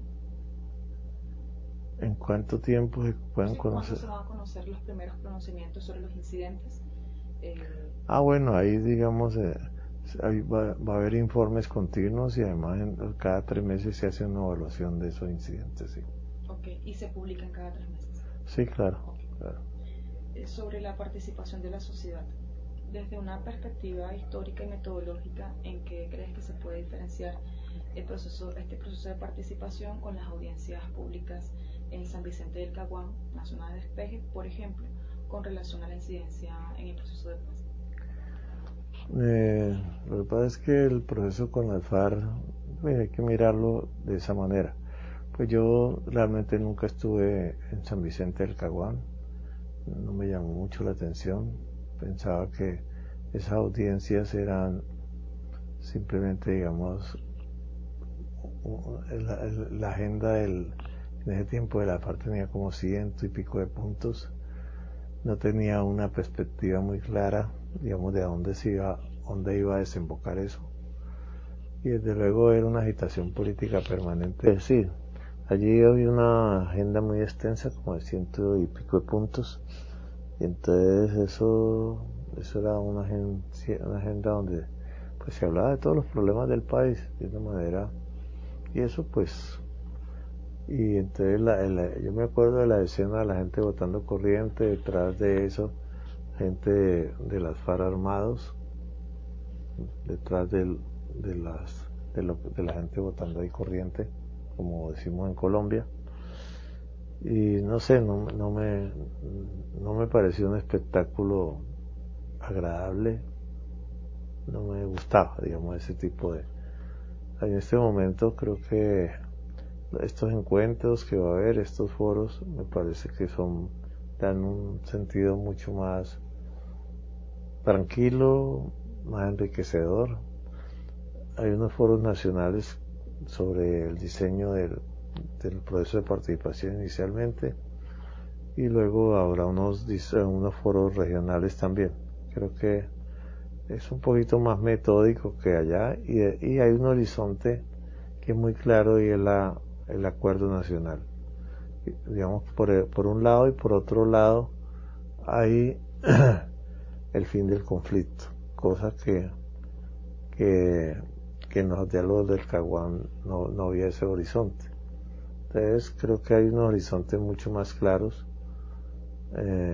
¿En cuánto tiempo se pueden sí, conocer? ¿Cuándo se van a conocer los primeros conocimientos sobre los incidentes? Eh... Ah, bueno, ahí digamos, eh, ahí va, va a haber informes continuos y además en, cada tres meses se hace una evaluación de esos incidentes, sí. Ok, y se publican cada tres meses. Sí, claro, okay. claro. Eh, sobre la participación de la sociedad, desde una perspectiva histórica y metodológica, ¿en qué crees que se puede diferenciar el proceso, este proceso de participación con las audiencias públicas en San Vicente del Caguán, la zona de despeje, por ejemplo, con relación a la incidencia en el proceso de paz? Eh, lo que pasa es que el proceso con las FARC, pues hay que mirarlo de esa manera. Pues yo realmente nunca estuve en San Vicente del Caguán, no me llamó mucho la atención, pensaba que esas audiencias eran simplemente, digamos, la, la agenda del, en ese tiempo de la FARC tenía como ciento y pico de puntos, no tenía una perspectiva muy clara, digamos, de a dónde se iba, dónde iba a desembocar eso, y desde luego era una agitación política permanente. Sí, allí había una agenda muy extensa, como de ciento y pico de puntos, y entonces eso, eso era una agenda, una agenda donde pues se hablaba de todos los problemas del país de una manera, y eso pues, y entonces la, la, yo me acuerdo de la escena de la gente botando corriente, detrás de eso gente de, de las FARC armados, detrás del, de las de, lo, de la gente botando ahí corriente, como decimos en Colombia, y no sé, no, no me no me pareció un espectáculo agradable, no me gustaba, digamos, ese tipo de. En este momento creo que estos encuentros que va a haber, estos foros, me parece que son dan un sentido mucho más tranquilo, más enriquecedor. Hay unos foros nacionales sobre el diseño del, del proceso de participación inicialmente, y luego habrá unos, unos foros regionales también. Creo que es un poquito más metódico que allá, y, y hay un horizonte que es muy claro, y es la, el acuerdo nacional, digamos, por, por un lado, y por otro lado hay el fin del conflicto, cosa que que, que en los diálogos del Caguán no, no había ese horizonte. Entonces creo que hay unos horizontes mucho más claros, eh,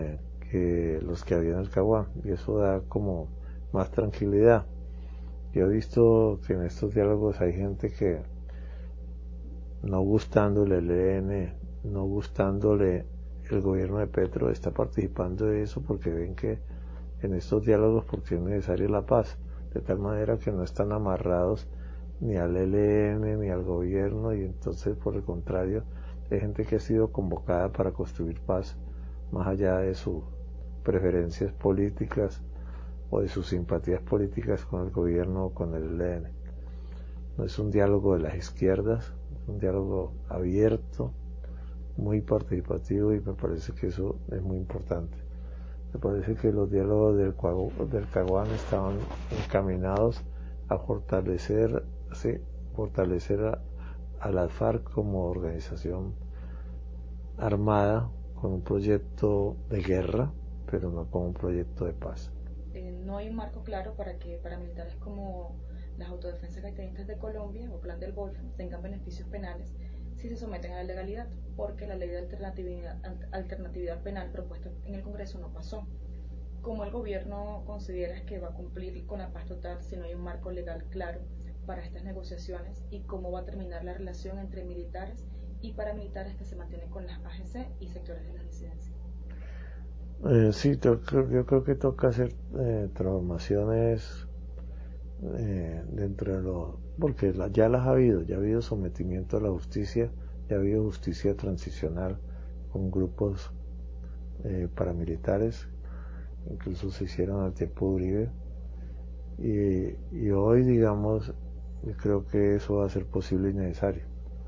que los que había en el Caguán, y eso da como más tranquilidad. Yo he visto que en estos diálogos hay gente que, no gustándole el E L N, no gustándole el gobierno de Petro, está participando de eso porque ven que en estos diálogos, porque es necesaria la paz, de tal manera que no están amarrados ni al E L N ni al gobierno, y entonces por el contrario hay gente que ha sido convocada para construir paz más allá de sus preferencias políticas o de sus simpatías políticas con el gobierno o con el E L N. No es un diálogo de las izquierdas, es un diálogo abierto, muy participativo, y me parece que eso es muy importante. Me parece que los diálogos del, del Caguán estaban encaminados a fortalecer, sí, fortalecer a, a las FARC como organización armada con un proyecto de guerra, pero no como un proyecto de paz. Eh, no hay un marco claro para que paramilitares como las autodefensas gaitanistas de Colombia o Clan del Golfo tengan beneficios penales si se someten a la legalidad, porque la ley de alternatividad, alternatividad penal propuesta en el Congreso no pasó. ¿Cómo el gobierno considera que va a cumplir con la paz total si no hay un marco legal claro para estas negociaciones? ¿Y cómo va a terminar la relación entre militares y paramilitares que se mantienen con las A G C y sectores de las disidencias? Eh, sí, yo creo, yo creo que toca hacer eh, transformaciones eh, dentro de lo... porque la, ya las ha habido, ya ha habido sometimiento a la justicia, ya ha habido justicia transicional con grupos eh, paramilitares, incluso se hicieron al tiempo de Uribe, y, y hoy, digamos, creo que eso va a ser posible y necesario.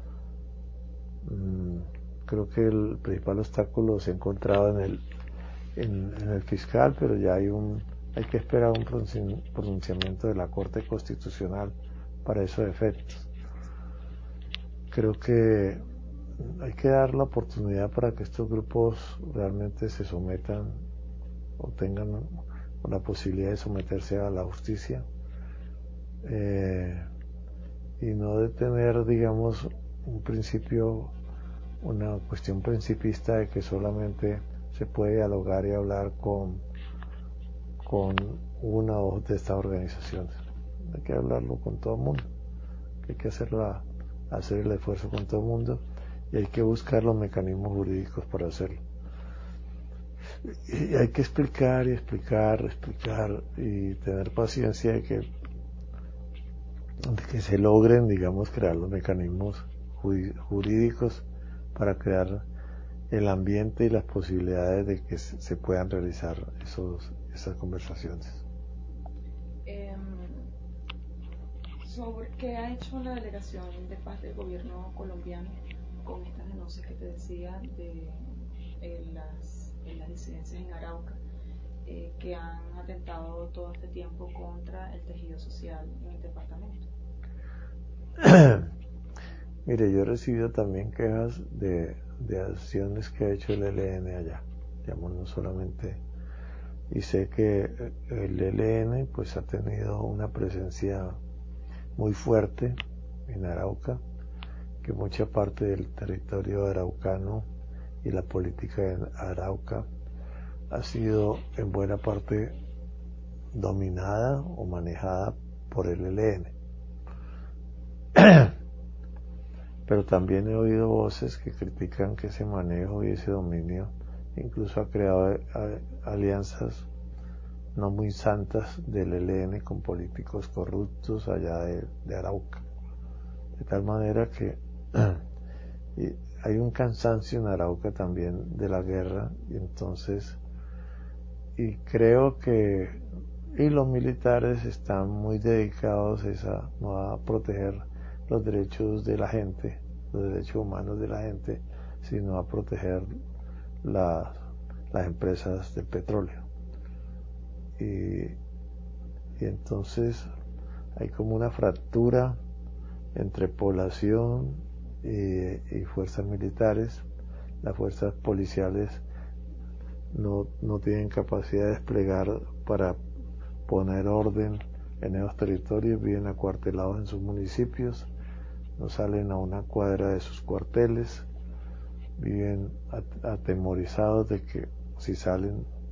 Mm, creo que el principal obstáculo se ha encontrado en el En, en el fiscal, pero ya hay un hay que esperar un pronunciamiento de la Corte Constitucional para esos efectos. Creo que hay que dar la oportunidad para que estos grupos realmente se sometan o tengan la posibilidad de someterse a la justicia, eh, y no de tener, digamos, un principio, una cuestión principista de que solamente se puede dialogar y hablar con, con una o dos de estas organizaciones. Hay que hablarlo con todo el mundo, hay que hacerla, hacer el esfuerzo con todo el mundo, y hay que buscar los mecanismos jurídicos para hacerlo. Y hay que explicar y explicar, explicar y tener paciencia de que, de que se logren, digamos, crear los mecanismos jurídicos para crear el ambiente y las posibilidades de que se puedan realizar esos, esas conversaciones. Eh, sobre qué ha hecho la delegación de paz del gobierno colombiano con estas denuncias que te decía de eh, las, eh, las disidencias en Arauca, eh, que han atentado todo este tiempo contra el tejido social en el departamento. Mire, yo he recibido también quejas de, de acciones que ha hecho el E L N allá, digamos, no solamente, y sé que el E L N pues ha tenido una presencia muy fuerte en Arauca, que mucha parte del territorio araucano y la política de Arauca ha sido en buena parte dominada o manejada por el E L N. Pero también he oído voces que critican que ese manejo y ese dominio incluso ha creado alianzas no muy santas del E L N con políticos corruptos allá de, de Arauca, de tal manera que y hay un cansancio en Arauca también de la guerra, y entonces y creo que y los militares están muy dedicados a, no a proteger los derechos de la gente, los derechos humanos de la gente, sino a proteger la, las empresas del petróleo. Y, y entonces hay como una fractura entre población y, y fuerzas militares. Las fuerzas policiales no, no tienen capacidad de desplegar para poner orden en esos territorios, viven acuartelados en sus municipios, no salen a una cuadra de sus cuarteles, viven atemorizados de que si salen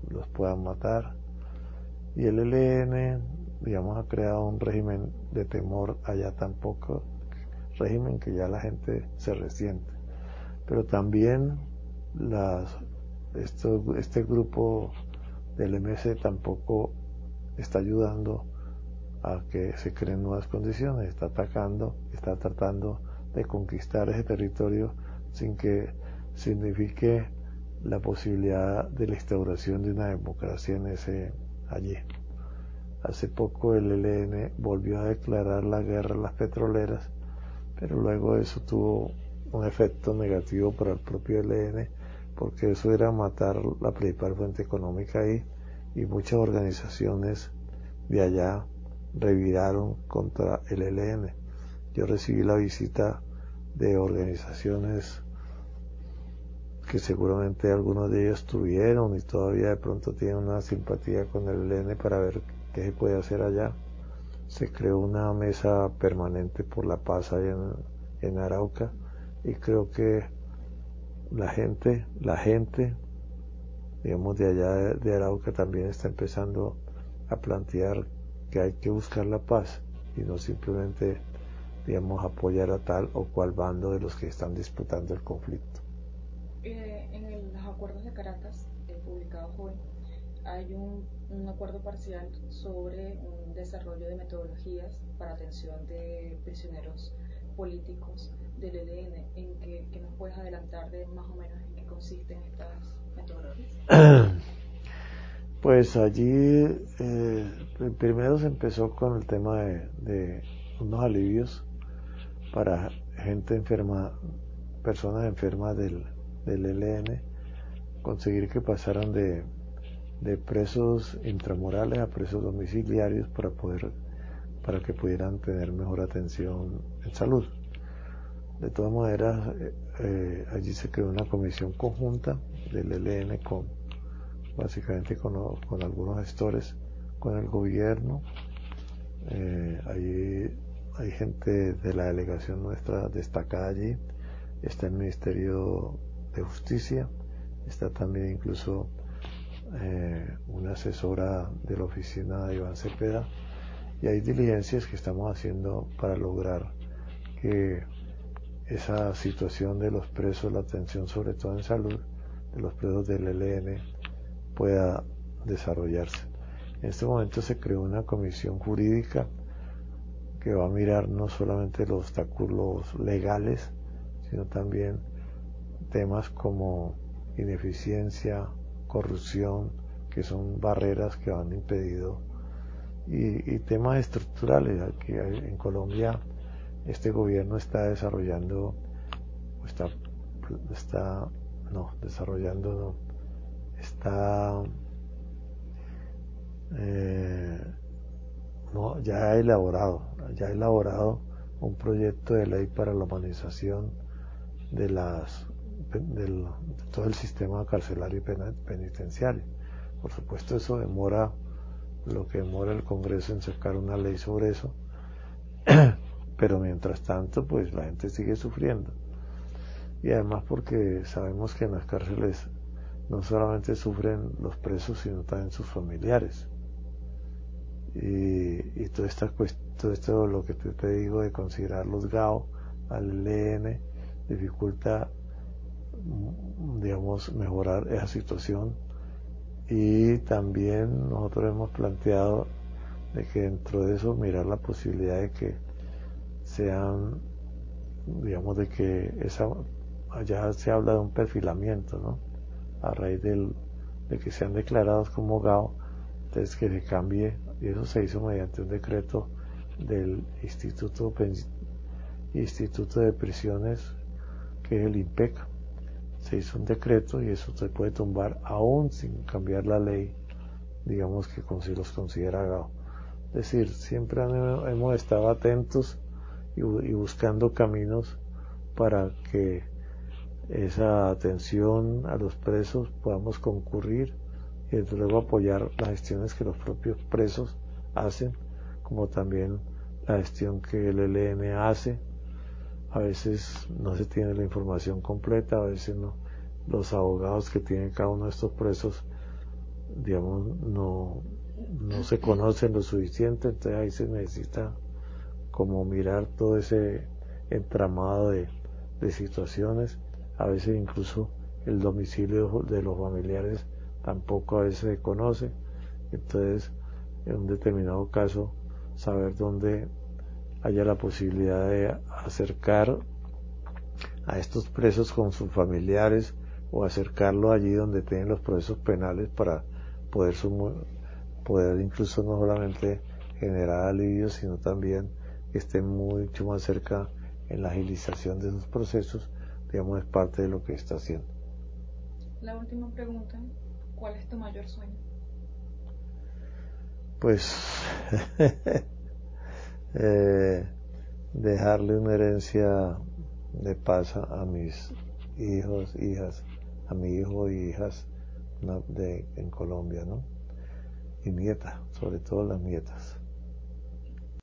los puedan matar. Y el E L N, digamos, ha creado un régimen de temor allá tampoco, régimen que ya la gente se resiente. Pero también las, esto, este grupo del M S tampoco está ayudando a que se creen nuevas condiciones, está atacando, está tratando de conquistar ese territorio sin que signifique la posibilidad de la instauración de una democracia en ese allí. Hace poco el E L N volvió a declarar la guerra a las petroleras, pero luego eso tuvo un efecto negativo para el propio E L N, porque eso era matar la principal fuente económica ahí, y muchas organizaciones de allá reviraron contra el E L N. Yo recibí la visita de organizaciones que seguramente algunos de ellos tuvieron y todavía de pronto tienen una simpatía con el E L N para ver qué se puede hacer allá. Se creó una mesa permanente por la paz allá en, en Arauca, y creo que la gente, la gente, digamos, de allá de, de Arauca también está empezando a plantear que hay que buscar la paz y no simplemente, digamos, apoyar a tal o cual bando de los que están disputando el conflicto. Eh, en el, los acuerdos de Caracas, eh, publicados hoy, hay un, un acuerdo parcial sobre un desarrollo de metodologías para atención de prisioneros políticos del E L N. ¿En qué, qué nos puedes adelantar de más o menos en qué consisten estas metodologías? Pues allí eh, primero se empezó con el tema de, de unos alivios para gente enferma, personas enfermas del, del E L N, conseguir que pasaran de, de presos intramurales a presos domiciliarios para poder para que pudieran tener mejor atención en salud. De todas maneras, eh, eh, allí se creó una comisión conjunta del E L N con básicamente con, con algunos gestores, con el gobierno. Eh, allí hay gente de la delegación nuestra destacada allí, está el Ministerio de Justicia, está también incluso eh, una asesora de la oficina de Iván Cepeda, y hay diligencias que estamos haciendo para lograr que esa situación de los presos, la atención sobre todo en salud de los presos del E L N pueda desarrollarse. En este momento se creó una comisión jurídica que va a mirar no solamente los obstáculos legales, sino también temas como ineficiencia, corrupción, que son barreras que han impedido, y, y temas estructurales. Aquí en Colombia este gobierno está desarrollando, está, está no, desarrollando, no, está eh, no, ya ha elaborado, ya ha elaborado un proyecto de ley para la humanización de las del, de todo el sistema carcelario y penitenciario. Por supuesto, eso demora lo que demora el Congreso en sacar una ley sobre eso, pero mientras tanto, pues la gente sigue sufriendo. Y además porque sabemos que en las cárceles no solamente sufren los presos, sino también sus familiares. Y, y todo, esta, todo esto, lo que te, te digo de considerar los G A O al E L N, dificulta, digamos, mejorar esa situación. Y también nosotros hemos planteado de que dentro de eso mirar la posibilidad de que sean, digamos, de que esa, allá se habla de un perfilamiento, ¿no? A raíz del, de que sean declarados como G A O, entonces que se cambie, y eso se hizo mediante un decreto del Instituto, Instituto de Prisiones, que es el INPEC. Se hizo un decreto y eso se puede tumbar aún sin cambiar la ley, digamos, que si los considera G A O. Es decir, siempre hemos estado atentos y, y buscando caminos para que esa atención a los presos podamos concurrir y desde luego apoyar las gestiones que los propios presos hacen, como también la gestión que el E L N hace. A veces no se tiene la información completa, a veces no. Los abogados que tienen cada uno de estos presos digamos, no, no se conocen lo suficiente, entonces ahí se necesita como mirar todo ese entramado de, de situaciones. A veces incluso el domicilio de los familiares tampoco a veces se conoce, entonces en un determinado caso saber dónde haya la posibilidad de acercar a estos presos con sus familiares o acercarlo allí donde tienen los procesos penales para poder, sumu- poder incluso no solamente generar alivio, sino también que estén mucho más cerca en la agilización de esos procesos, digamos, es parte de lo que está haciendo. La última pregunta, ¿cuál es tu mayor sueño? Pues eh, dejarle una herencia de paz a, a mis hijos, hijas, a mi hijo y hijas ¿no? de, en Colombia, ¿no? Y nietas, sobre todo las nietas.